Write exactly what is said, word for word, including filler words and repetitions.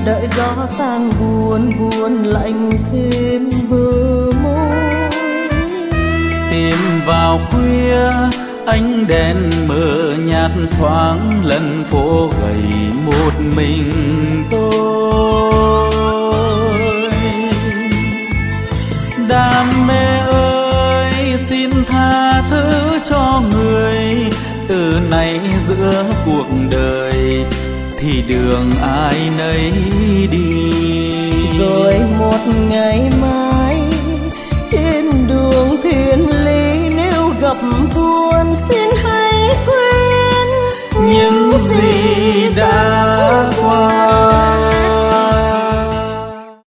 đợi gió sang buồn buồn lạnh thêm bờ môi. Tìm vào khuya ánh đèn mờ nhạt thoáng lần phố gầy một mình tôi. Đam mê ơi xin tha thứ cho người, từ nay giữa cuộc đời thì đường ai nấy đi. Rồi một ngày mai trên đường thiên lý, nếu gặp buồn xin hãy quên những gì đã qua.